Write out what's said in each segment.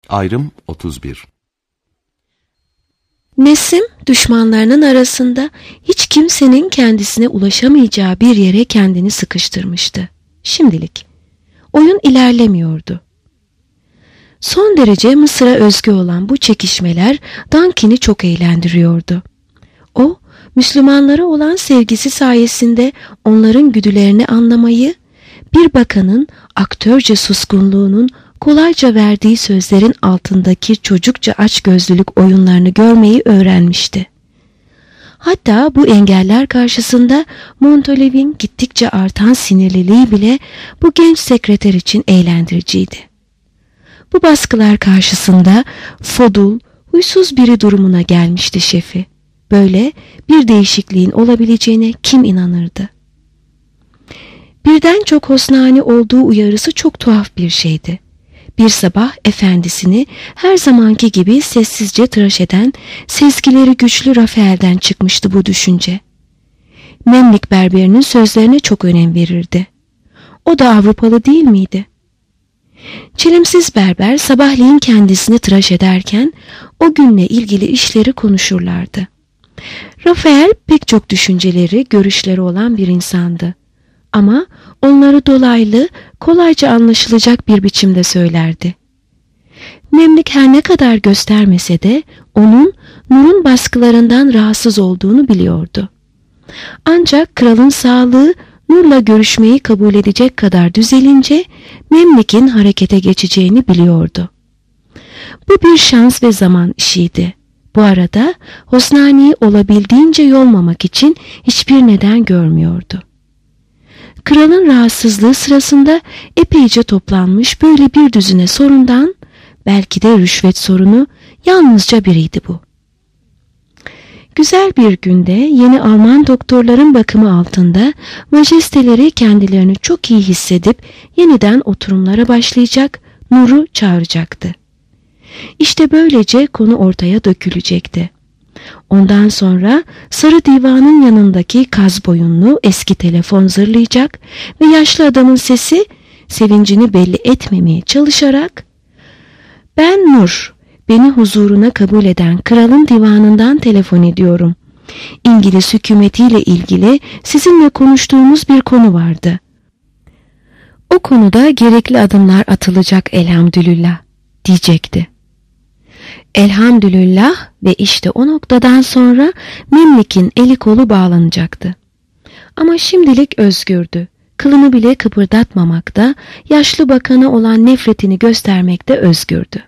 Ayrım 31. Nesim, düşmanlarının arasında hiç kimsenin kendisine ulaşamayacağı bir yere kendini sıkıştırmıştı. Şimdilik. Oyun ilerlemiyordu. Son derece Mısır'a özgü olan bu çekişmeler Duncan'ı çok eğlendiriyordu. O, Müslümanlara olan sevgisi sayesinde onların güdülerini anlamayı, bir bakanın aktörce suskunluğunun kolayca verdiği sözlerin altındaki çocukça açgözlülük oyunlarını görmeyi öğrenmişti. Hatta bu engeller karşısında Montolive'in gittikçe artan sinirliliği bile bu genç sekreter için eğlendiriciydi. Bu baskılar karşısında fodul, huysuz biri durumuna gelmişti şefi. Böyle bir değişikliğin olabileceğine kim inanırdı? Birden çok hosnani olduğu uyarısı çok tuhaf bir şeydi. Bir sabah efendisini her zamanki gibi sessizce tıraş eden, sezgileri güçlü Rafael'den çıkmıştı bu düşünce. Memlik berberinin sözlerine çok önem verirdi. O da Avrupalı değil miydi? Çelimsiz berber sabahleyin kendisini tıraş ederken o günle ilgili işleri konuşurlardı. Rafael pek çok düşünceleri, görüşleri olan bir insandı. Ama onları dolaylı, kolayca anlaşılacak bir biçimde söylerdi. Memlik her ne kadar göstermese de onun Nur'un baskılarından rahatsız olduğunu biliyordu. Ancak kralın sağlığı Nur'la görüşmeyi kabul edecek kadar düzelince Memlik'in harekete geçeceğini biliyordu. Bu bir şans ve zaman işiydi. Bu arada Hosnani'yi olabildiğince yolmamak için hiçbir neden görmüyordu. Kralın rahatsızlığı sırasında epeyce toplanmış böyle bir düzine sorundan, belki de rüşvet sorunu, yalnızca biriydi bu. Güzel bir günde yeni Alman doktorların bakımı altında majesteleri kendilerini çok iyi hissedip yeniden oturumlara başlayacak, Nur'u çağıracaktı. İşte böylece konu ortaya dökülecekti. Ondan sonra Sarı Divan'ın yanındaki kaz boyunlu eski telefon zırlayacak ve yaşlı adamın sesi sevincini belli etmemeye çalışarak "Ben Nur, beni huzuruna kabul eden kralın divanından telefon ediyorum. İngiliz hükümetiyle ilgili sizinle konuştuğumuz bir konu vardı. O konuda gerekli adımlar atılacak elhamdülillah," diyecekti. Elhamdülillah ve işte o noktadan sonra Memlik'in eli kolu bağlanacaktı. Ama şimdilik özgürdü. Kılını bile kıpırdatmamakta, yaşlı bakana olan nefretini göstermekte özgürdü.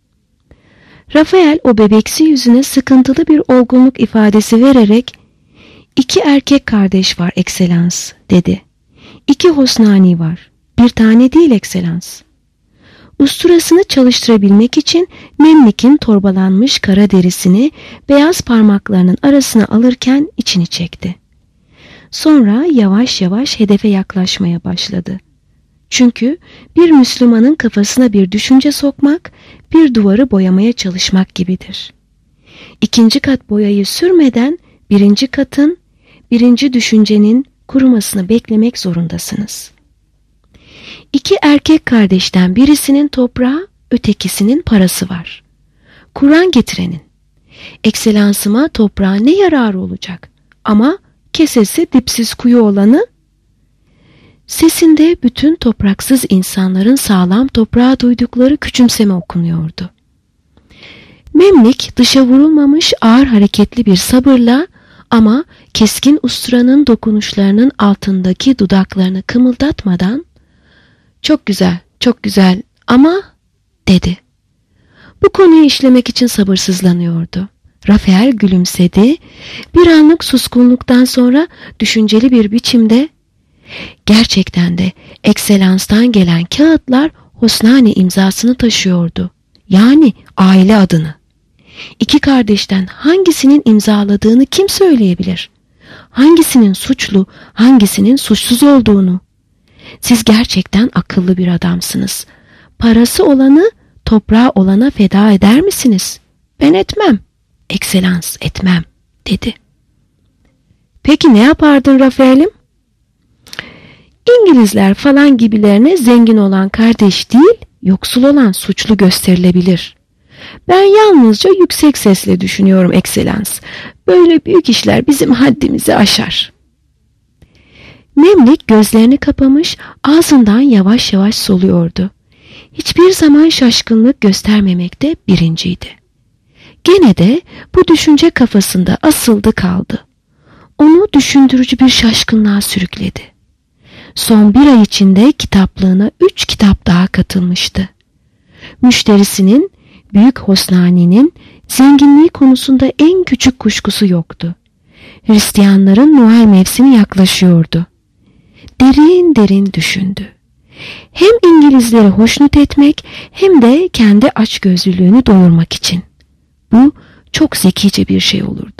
Rafael o bebeksi yüzüne sıkıntılı bir olgunluk ifadesi vererek "İki erkek kardeş var ekselans," dedi. "İki Hosnani var. Bir tane değil ekselans." Usturasını çalıştırabilmek için Memlik'in torbalanmış kara derisini beyaz parmaklarının arasına alırken içini çekti. Sonra yavaş yavaş hedefe yaklaşmaya başladı. Çünkü bir Müslümanın kafasına bir düşünce sokmak, bir duvarı boyamaya çalışmak gibidir. İkinci kat boyayı sürmeden birinci katın, birinci düşüncenin kurumasını beklemek zorundasınız. İki erkek kardeşten birisinin toprağı, ötekisinin parası var. Kur'an getirenin. Ekselansıma toprağa ne yararı olacak? Ama kesesi dipsiz kuyu olanı? Sesinde bütün topraksız insanların sağlam toprağa duydukları küçümseme okunuyordu. Memlik dışa vurulmamış ağır hareketli bir sabırla ama keskin usturanın dokunuşlarının altındaki dudaklarını kımıldatmadan "Çok güzel, çok güzel ama," dedi. Bu konuyu işlemek için sabırsızlanıyordu. Rafael gülümsedi. Bir anlık suskunluktan sonra düşünceli bir biçimde "Gerçekten de Ekselans'tan gelen kağıtlar Hosnani imzasını taşıyordu. Yani aile adını. İki kardeşten hangisinin imzaladığını kim söyleyebilir? Hangisinin suçlu, hangisinin suçsuz olduğunu? Siz gerçekten akıllı bir adamsınız. Parası olanı toprağı olana feda eder misiniz?" "Ben etmem. Ekselans, etmem," dedi. "Peki ne yapardın Rafael'im?" "İngilizler falan gibilerine zengin olan kardeş değil, yoksul olan suçlu gösterilebilir. Ben yalnızca yüksek sesle düşünüyorum ekselans. Böyle büyük işler bizim haddimizi aşar. Memlik gözlerini kapamış, ağzından yavaş yavaş soluyordu. Hiçbir zaman şaşkınlık göstermemekte birinciydi. Gene de bu düşünce kafasında asıldı kaldı. Onu düşündürücü bir şaşkınlığa sürükledi. Son bir ay içinde kitaplığına 3 kitap daha katılmıştı. Müşterisinin, Büyük Hosnani'nin zenginliği konusunda en küçük kuşkusu yoktu. Hristiyanların Noel mevsimi yaklaşıyordu. Derin derin düşündü. Hem İngilizleri hoşnut etmek hem de kendi açgözlülüğünü doyurmak için. Bu çok zekice bir şey olurdu.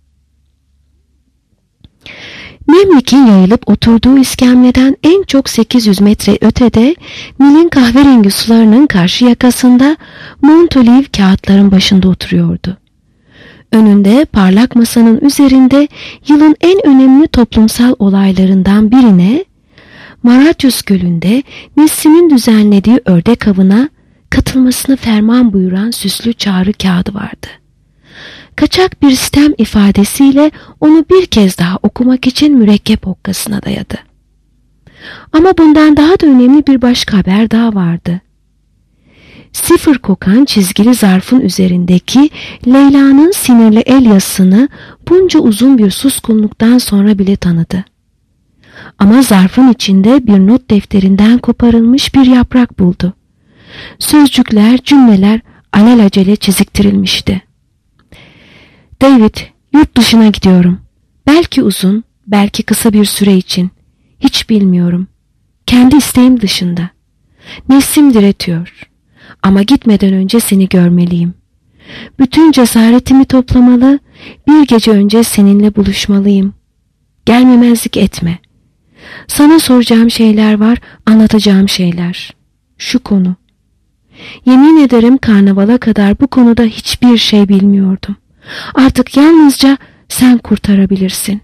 Memlik'in yayılıp oturduğu iskemleden en çok 800 metre ötede Nil'in kahverengi sularının karşı yakasında Montolive kağıtların başında oturuyordu. Önünde parlak masanın üzerinde yılın en önemli toplumsal olaylarından birine, Maratius Gölü'nde Nessim'in düzenlediği ördek avına katılmasını ferman buyuran süslü çağrı kağıdı vardı. Kaçak bir sitem ifadesiyle onu bir kez daha okumak için mürekkep hokkasına dayadı. Ama bundan daha da önemli bir başka haber daha vardı. Sıfır kokan çizgili zarfın üzerindeki Leyla'nın sinirli el yazısını bunca uzun bir suskunluktan sonra bile tanıdı. Ama zarfın içinde bir not defterinden koparılmış bir yaprak buldu. Sözcükler, cümleler alelacele çiziktirilmişti. David, yurt dışına gidiyorum. Belki uzun, belki kısa bir süre için. Hiç bilmiyorum. Kendi isteğim dışında. Nefsim diretiyor. Ama gitmeden önce seni görmeliyim. Bütün cesaretimi toplamalı, bir gece önce seninle buluşmalıyım. Gelmemezlik etme. Sana soracağım şeyler var, anlatacağım şeyler. Şu konu. Yemin ederim karnavala kadar bu konuda hiçbir şey bilmiyordum. Artık yalnızca sen kurtarabilirsin.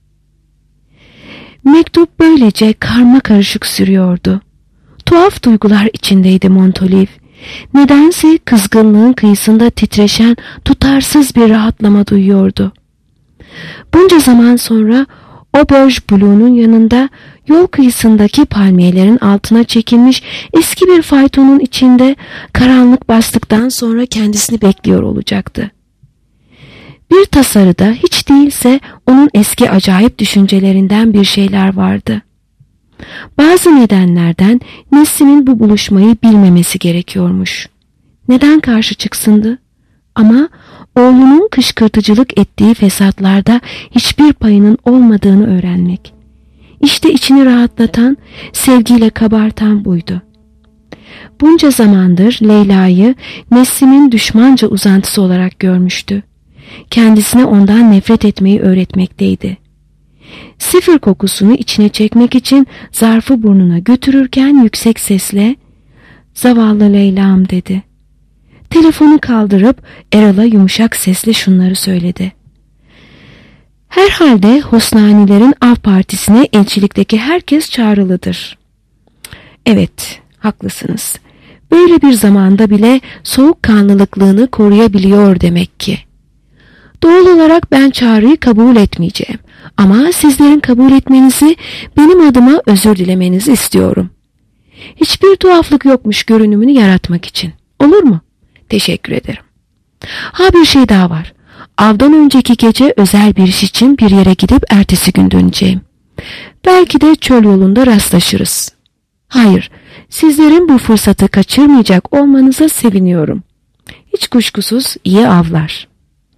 Mektup böylece karma karışık sürüyordu. Tuhaf duygular içindeydi Montolive. Nedense kızgınlığın kıyısında titreşen tutarsız bir rahatlama duyuyordu. Bunca zaman sonra Auberge Blue'nun yanında yol kıyısındaki palmiyelerin altına çekilmiş eski bir faytonun içinde karanlık bastıktan sonra kendisini bekliyor olacaktı. Bir tasarıda hiç değilse onun eski acayip düşüncelerinden bir şeyler vardı. Bazı nedenlerden Nessim'in bu buluşmayı bilmemesi gerekiyormuş. Neden karşı çıksındı? Ama oğlunun kışkırtıcılık ettiği fesatlarda hiçbir payının olmadığını öğrenmek. İşte içini rahatlatan, sevgiyle kabartan buydu. Bunca zamandır Leyla'yı Nessim'in düşmanca uzantısı olarak görmüştü. Kendisine ondan nefret etmeyi öğretmekteydi. Sıfır kokusunu içine çekmek için zarfı burnuna götürürken yüksek sesle "Zavallı Leyla'm" dedi. Telefonu kaldırıp Erol'a yumuşak sesle şunları söyledi. Herhalde Hosnanilerin av partisine elçilikteki herkes çağrılıdır. Evet, haklısınız. Böyle bir zamanda bile soğukkanlılıklığını koruyabiliyor demek ki. Doğal olarak ben çağrıyı kabul etmeyeceğim. Ama sizlerin kabul etmenizi, benim adıma özür dilemenizi istiyorum. Hiçbir tuhaflık yokmuş görünümünü yaratmak için. Olur mu? Teşekkür ederim. Ha, bir şey daha var. Avdan önceki gece özel bir iş için bir yere gidip ertesi gün döneceğim. Belki de çöl yolunda rastlaşırız. Hayır, sizlerin bu fırsatı kaçırmayacak olmanıza seviniyorum. Hiç kuşkusuz iyi avlar.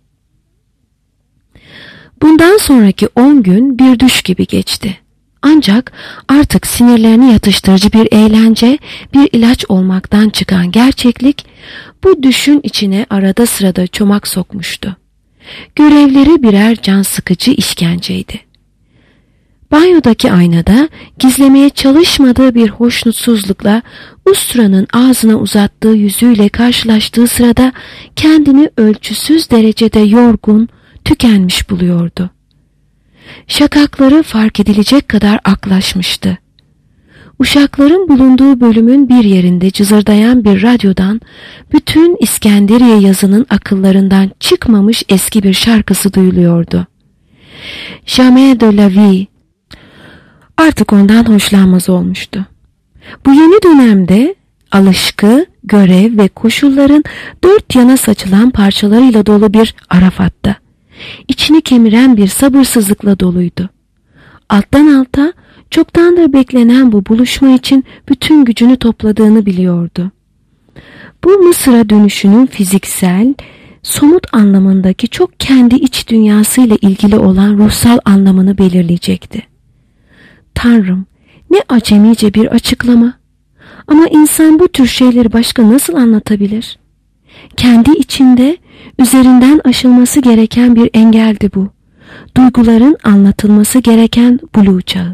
Bundan sonraki 10 gün bir düş gibi geçti. Ancak artık sinirlerini yatıştırıcı bir eğlence, bir ilaç olmaktan çıkan gerçeklik bu düşün içine arada sırada çomak sokmuştu. Görevleri birer can sıkıcı işkenceydi. Banyodaki aynada gizlemeye çalışmadığı bir hoşnutsuzlukla Ustra'nın ağzına uzattığı yüzüyle karşılaştığı sırada kendini ölçüsüz derecede yorgun, tükenmiş buluyordu. Şakakları fark edilecek kadar aklaşmıştı. Uşakların bulunduğu bölümün bir yerinde cızırdayan bir radyodan bütün İskenderiye yazının akıllarından çıkmamış eski bir şarkısı duyuluyordu. Jamais de la vie. Artık ondan hoşlanmaz olmuştu. Bu yeni dönemde alışkı, görev ve koşulların dört yana saçılan parçalarıyla dolu bir Arafat'ta, içini kemiren bir sabırsızlıkla doluydu. Alttan alta çoktandır beklenen bu buluşma için bütün gücünü topladığını biliyordu. Bu Mısır'a dönüşünün fiziksel, somut anlamındaki çok kendi iç dünyasıyla ilgili olan ruhsal anlamını belirleyecekti. Tanrım, ne acemice bir açıklama. Ama insan bu tür şeyleri başka nasıl anlatabilir? Kendi içinde üzerinden aşılması gereken bir engeldi bu. Duyguların anlatılması gereken buluğ çağı.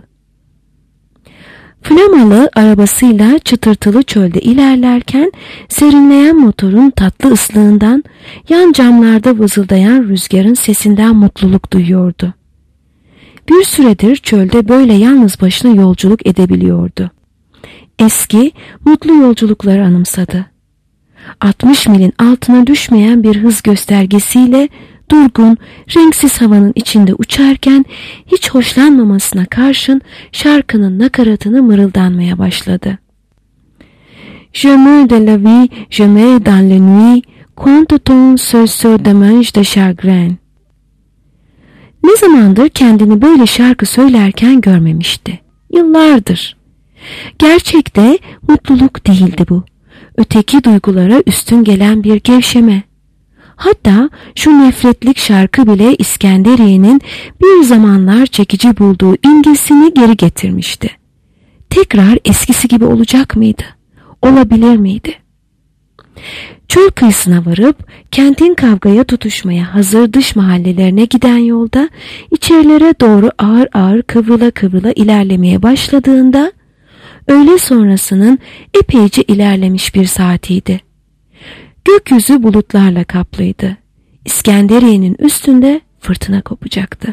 Flamalı arabasıyla çıtırtılı çölde ilerlerken serinleyen motorun tatlı ıslığından, yan camlarda vızıldayan rüzgarın sesinden mutluluk duyuyordu. Bir süredir çölde böyle yalnız başına yolculuk edebiliyordu. Eski, mutlu yolculukları anımsadı. 60 milin altına düşmeyen bir hız göstergesiyle durgun, renksiz havanın içinde uçarken hiç hoşlanmamasına karşın şarkının nakaratını mırıldanmaya başladı. Je meurs de la vie, je meurs dans la nuit, quand-on se démange de chagrin. Ne zamandır kendini böyle şarkı söylerken görmemişti. Yıllardır. Gerçekte mutluluk değildi bu. Öteki duygulara üstün gelen bir gevşeme. Hatta şu nefretlik şarkı bile İskenderiye'nin bir zamanlar çekici bulduğu imgesini geri getirmişti. Tekrar eskisi gibi olacak mıydı? Olabilir miydi? Çöl kıyısına varıp kentin kavgaya tutuşmaya hazır dış mahallelerine giden yolda içerilere doğru ağır ağır kıvrıla kıvrıla ilerlemeye başladığında öğle sonrasının epeyce ilerlemiş bir saatiydi. Gökyüzü bulutlarla kaplıydı. İskenderiye'nin üstünde fırtına kopacaktı.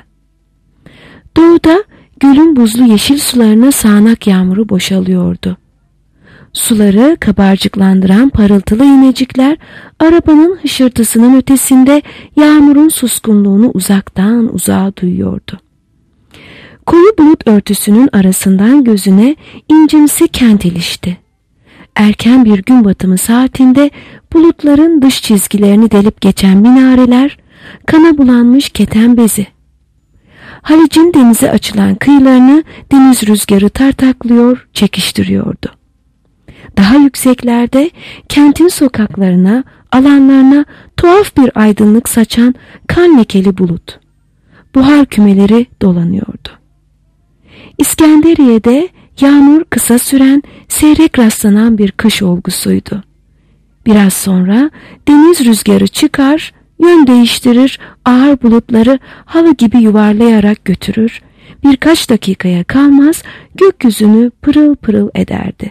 Doğuda gölün buzlu yeşil sularına sağanak yağmuru boşalıyordu. Suları kabarcıklandıran parıltılı inecikler arabanın hışırtısının ötesinde yağmurun suskunluğunu uzaktan uzağa duyuyordu. Koyu bulut örtüsünün arasından gözüne incimsi kent ilişti. Erken bir gün batımı saatinde bulutların dış çizgilerini delip geçen minareler, kana bulanmış keten bezi. Halic'in denize açılan kıyılarını deniz rüzgarı tartaklıyor, çekiştiriyordu. Daha yükseklerde kentin sokaklarına, alanlarına tuhaf bir aydınlık saçan kan lekeli bulut. Buhar kümeleri dolanıyordu. İskenderiye'de yağmur kısa süren, seyrek rastlanan bir kış olgusuydu. Biraz sonra deniz rüzgarı çıkar, yön değiştirir, ağır bulutları halı gibi yuvarlayarak götürür, birkaç dakikaya kalmaz gökyüzünü pırıl pırıl ederdi.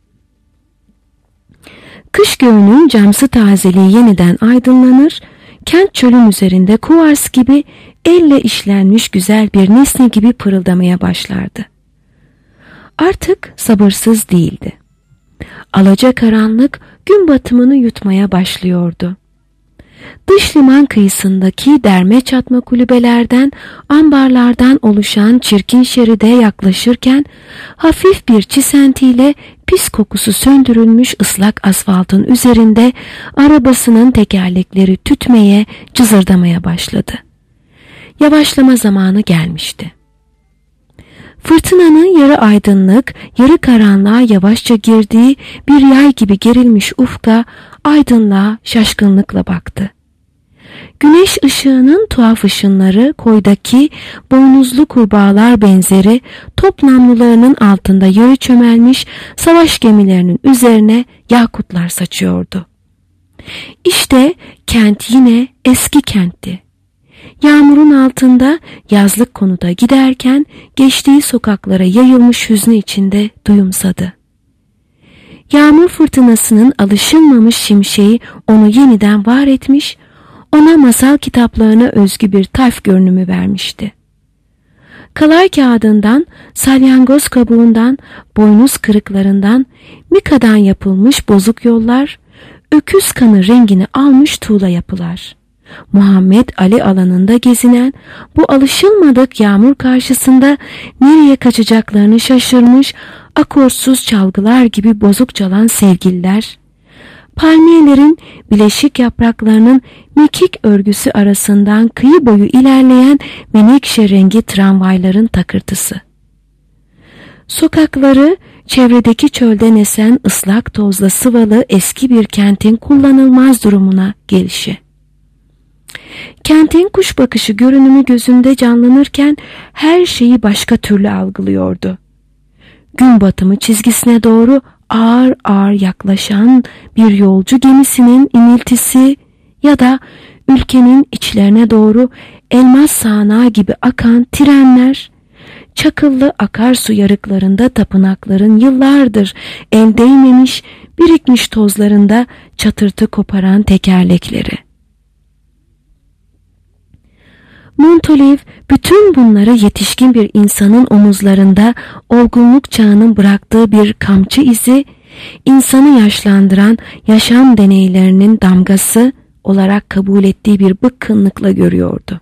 Kış göğünün camsı tazeliği yeniden aydınlanır, kent çölün üzerinde kuvars gibi elle işlenmiş güzel bir nesne gibi pırıldamaya başlardı. Artık sabırsız değildi. Alacakaranlık gün batımını yutmaya başlıyordu. Dış liman kıyısındaki derme çatma kulübelerden, ambarlardan oluşan çirkin şeride yaklaşırken hafif bir çisentiyle pis kokusu söndürülmüş ıslak asfaltın üzerinde arabasının tekerlekleri tütmeye, cızırdamaya başladı. Yavaşlama zamanı gelmişti. Fırtınanın yarı aydınlık, yarı karanlığa yavaşça girdiği bir yay gibi gerilmiş ufka aydınlığa şaşkınlıkla baktı. Güneş ışığının tuhaf ışınları koydaki boynuzlu kurbağalar benzeri top namlularının altında yarı çömelmiş savaş gemilerinin üzerine yakutlar saçıyordu. İşte kent yine eski kentti. Yağmurun altında yazlık konuda giderken geçtiği sokaklara yayılmış hüznü içinde duyumsadı. Yağmur fırtınasının alışılmamış şimşeği onu yeniden var etmiş, ona masal kitaplarına özgü bir tayf görünümü vermişti. kalay kağıdından, salyangoz kabuğundan, boynuz kırıklarından, mikadan yapılmış bozuk yollar, öküz kanı rengini almış tuğla yapılar. Muhammed Ali alanında gezinen bu alışılmadık yağmur karşısında nereye kaçacaklarını şaşırmış akortsuz çalgılar gibi bozuk çalan sevgililer, palmiyelerin bileşik yapraklarının mekik örgüsü arasından kıyı boyu ilerleyen menekşe rengi tramvayların takırtısı. Sokakları çevredeki çölden esen ıslak tozla sıvalı eski bir kentin kullanılmaz durumuna gelişi. Kentin kuş bakışı görünümü gözünde canlanırken her şeyi başka türlü algılıyordu. Gün batımı çizgisine doğru ağır ağır yaklaşan bir yolcu gemisinin iniltisi ya da ülkenin içlerine doğru elmas sağanağı gibi akan trenler, çakıllı akarsu yarıklarında tapınakların yıllardır el değmemiş, birikmiş tozlarında çatırtı koparan tekerlekleri. Montolive bütün bunları yetişkin bir insanın omuzlarında olgunluk çağının bıraktığı bir kamçı izi, insanı yaşlandıran yaşam deneylerinin damgası olarak kabul ettiği bir bıkkınlıkla görüyordu.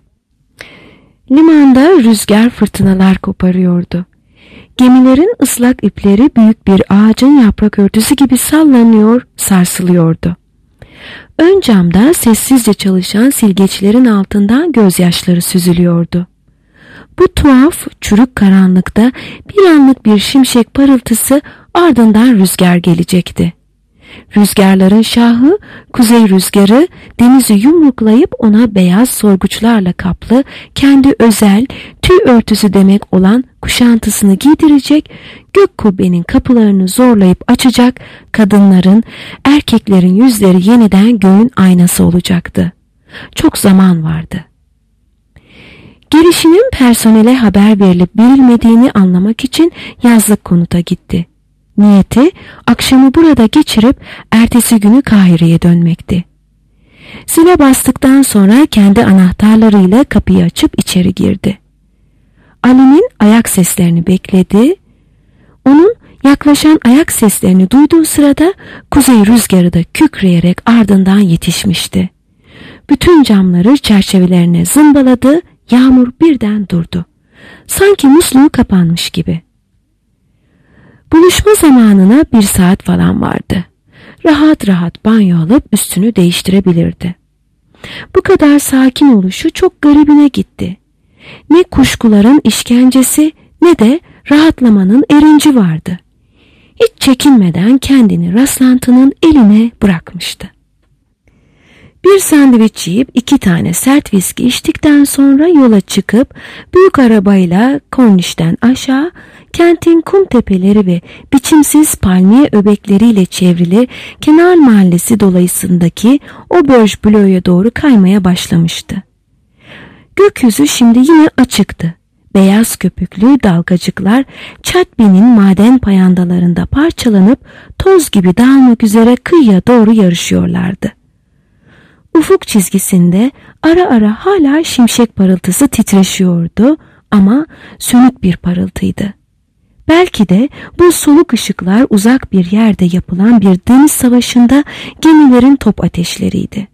Limanda rüzgar fırtınalar koparıyordu. Gemilerin ıslak ipleri büyük bir ağacın yaprak örtüsü gibi sallanıyor, sarsılıyordu. Ön camda sessizce çalışan silgeçlerin altından gözyaşları süzülüyordu. Bu tuhaf, çürük karanlıkta bir anlık bir şimşek parıltısı, ardından rüzgar gelecekti. Rüzgarların şahı, kuzey rüzgarı, denizi yumruklayıp ona beyaz sorguçlarla kaplı, kendi özel, tüy örtüsü demek olan kuşantısını giydirecek, gök kubbenin kapılarını zorlayıp açacak, kadınların, erkeklerin yüzleri yeniden göğün aynası olacaktı. Çok zaman vardı. Gelişinin personele haber verilip verilmediğini anlamak için yazlık konuta gitti. Niyeti akşamı burada geçirip ertesi günü Kahire'ye dönmekti. Zile bastıktan sonra kendi anahtarlarıyla kapıyı açıp içeri girdi. Ali'nin ayak seslerini bekledi. Onun yaklaşan ayak seslerini duyduğu sırada kuzey rüzgarı da kükreyerek ardından yetişmişti. Bütün camları çerçevelerine zımbaladı, yağmur birden durdu. Sanki musluğu kapanmış gibi. Buluşma zamanına 1 saat falan vardı. Rahat rahat banyo alıp üstünü değiştirebilirdi. Bu kadar sakin oluşu çok garibine gitti. Ne kuşkuların işkencesi ne de rahatlamanın erinci vardı. Hiç çekinmeden kendini rastlantının eline bırakmıştı. Bir sandviç yiyip 2 tane sert viski içtikten sonra yola çıkıp büyük arabayla Korniş'ten aşağı kentin kum tepeleri ve biçimsiz palmiye öbekleriyle çevrili kenar mahallesi dolayısındaki Auberge bloğuna doğru kaymaya başlamıştı. Gökyüzü şimdi yine açıktı. Beyaz köpüklü dalgacıklar Çatbi'nin maden payandalarında parçalanıp toz gibi dağılmak üzere kıyıya doğru yarışıyorlardı. Ufuk çizgisinde ara ara hala şimşek parıltısı titreşiyordu ama sönük bir parıltıydı. Belki de bu soluk ışıklar uzak bir yerde yapılan bir deniz savaşında gemilerin top ateşleriydi.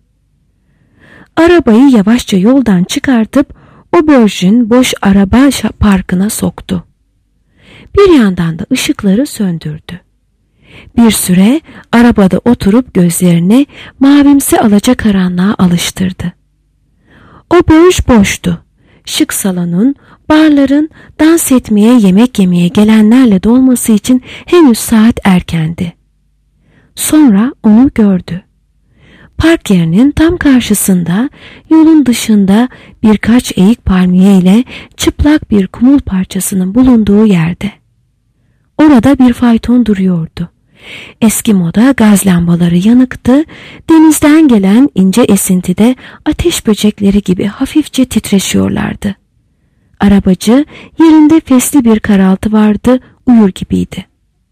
Arabayı yavaşça yoldan çıkartıp Auberge'ün boş araba parkına soktu. Bir yandan da ışıkları söndürdü. Bir süre arabada oturup gözlerini mavimsi alacakaranlığa alıştırdı. Auberge boştu. Şık salonun, barların, dans etmeye, yemek yemeye gelenlerle dolması için henüz saat erkendi. Sonra onu gördü. Park yerinin tam karşısında, yolun dışında birkaç eğik palmiye ile çıplak bir kumul parçasının bulunduğu yerde. Orada bir fayton duruyordu. Eski moda gaz lambaları yanıktı, denizden gelen ince esintide ateş böcekleri gibi hafifçe titreşiyorlardı. Arabacı yerinde fesli bir karaltı vardı, uyur gibiydi.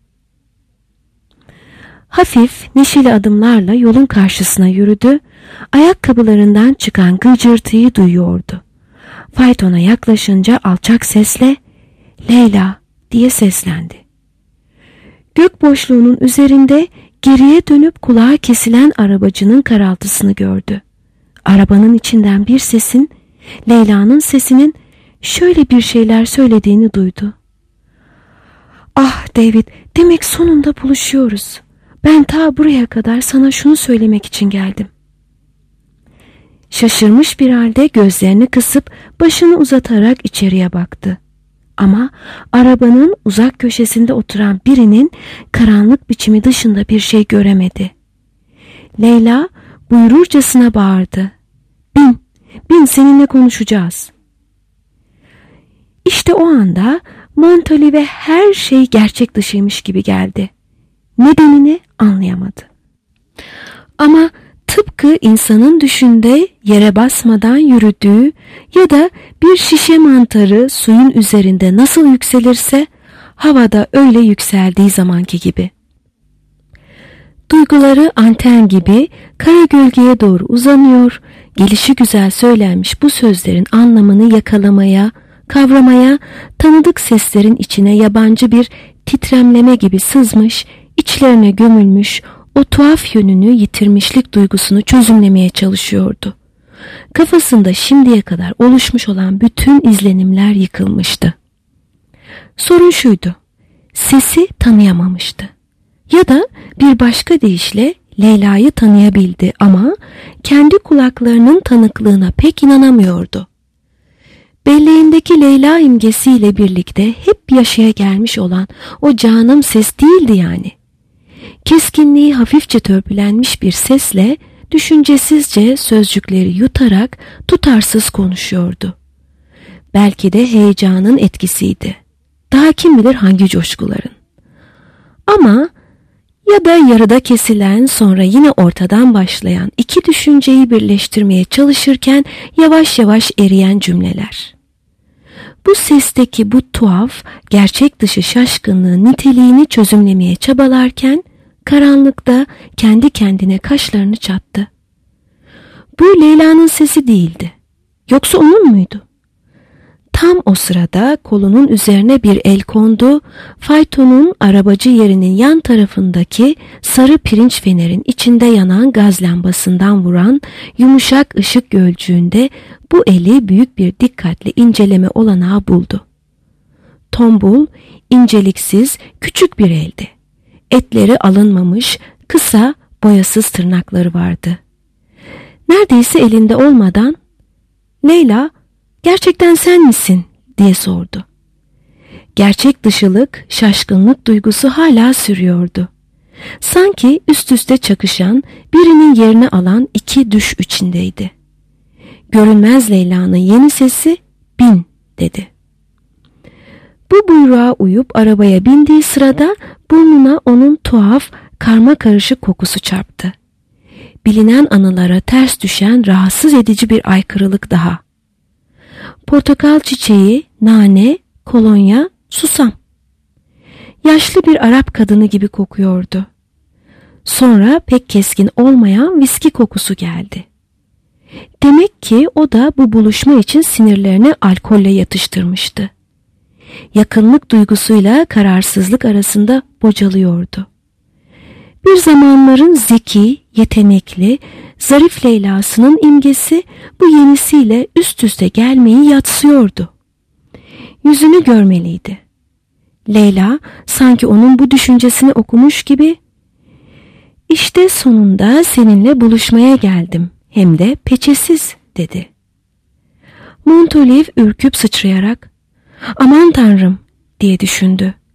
Hafif, neşeli adımlarla yolun karşısına yürüdü, ayakkabılarından çıkan gıcırtıyı duyuyordu. Faytona yaklaşınca alçak sesle Leyla diye seslendi. Gök boşluğunun üzerinde geriye dönüp kulağa kesilen arabacının karaltısını gördü. Arabanın içinden bir sesin, Leyla'nın sesinin şöyle bir şeyler söylediğini duydu. "Ah David, demek sonunda buluşuyoruz. Ben ta buraya kadar sana şunu söylemek için geldim." Şaşırmış bir halde gözlerini kısıp başını uzatarak içeriye baktı. Ama arabanın uzak köşesinde oturan birinin karanlık biçimi dışında bir şey göremedi. Leyla buyururcasına bağırdı. "Bin, bin, seninle konuşacağız." İşte o anda Montalive her şey gerçek dışıymış gibi geldi. Nedenini anlayamadı. Ama tıpkı insanın düşünde yere basmadan yürüdüğü ya da bir şişe mantarı suyun üzerinde nasıl yükselirse havada öyle yükseldiği zamanki gibi. Duyguları anten gibi kara gölgeye doğru uzanıyor, gelişigüzel söylenmiş bu sözlerin anlamını yakalamaya, kavramaya, tanıdık seslerin içine yabancı bir titremleme gibi sızmış, içlerine gömülmüş, o tuhaf yönünü yitirmişlik duygusunu çözümlemeye çalışıyordu. Kafasında şimdiye kadar oluşmuş olan bütün izlenimler yıkılmıştı. Sorun şuydu, sesi tanıyamamıştı. Ya da bir başka deyişle Leyla'yı tanıyabildi ama kendi kulaklarının tanıklığına pek inanamıyordu. Belleğindeki Leyla imgesiyle birlikte hep yaşaya gelmiş olan o canım ses değildi yani. Keskinliği hafifçe törpülenmiş bir sesle düşüncesizce sözcükleri yutarak tutarsız konuşuyordu. Belki de heyecanın etkisiydi. Daha kim bilir hangi coşkuların. Ama ya da yarıda kesilen sonra yine ortadan başlayan iki düşünceyi birleştirmeye çalışırken yavaş yavaş eriyen cümleler. Bu sesteki bu tuhaf, gerçek dışı şaşkınlığın niteliğini çözümlemeye çabalarken karanlıkta kendi kendine kaşlarını çattı. Bu Leyla'nın sesi değildi. Yoksa onun muydu? Tam o sırada kolunun üzerine bir el kondu, faytonun arabacı yerinin yan tarafındaki sarı pirinç fenerin içinde yanan gaz lambasından vuran yumuşak ışık gölcüğünde bu eli büyük bir dikkatle inceleme olanağı buldu. Tombul, inceliksiz, küçük bir eldi. Etleri alınmamış, kısa, boyasız tırnakları vardı. Neredeyse elinde olmadan, "Leyla, gerçekten sen misin?" diye sordu. Gerçek dışılık, şaşkınlık duygusu hala sürüyordu. Sanki üst üste çakışan, birinin yerini alan iki düş içindeydi. Görünmez Leyla'nın yeni sesi "Bin" dedi. Bu buyruğa uyup arabaya bindiği sırada burnuna onun tuhaf, karma karışık kokusu çarptı. Bilinen anılara ters düşen rahatsız edici bir aykırılık daha. Portakal çiçeği, nane, kolonya, susam. Yaşlı bir Arap kadını gibi kokuyordu. Sonra pek keskin olmayan viski kokusu geldi. Demek ki o da bu buluşma için sinirlerini alkolle yatıştırmıştı. Yakınlık duygusuyla kararsızlık arasında bocalıyordu. Bir zamanların zeki, yetenekli, zarif Leyla'sının imgesi bu yenisiyle üst üste gelmeyi yadsıyordu. Yüzünü görmeliydi. Leyla sanki onun bu düşüncesini okumuş gibi, "İşte sonunda seninle buluşmaya geldim, hem de peçesiz," dedi. Montalive ürküp sıçrayarak, "Aman Tanrım," diye düşündü.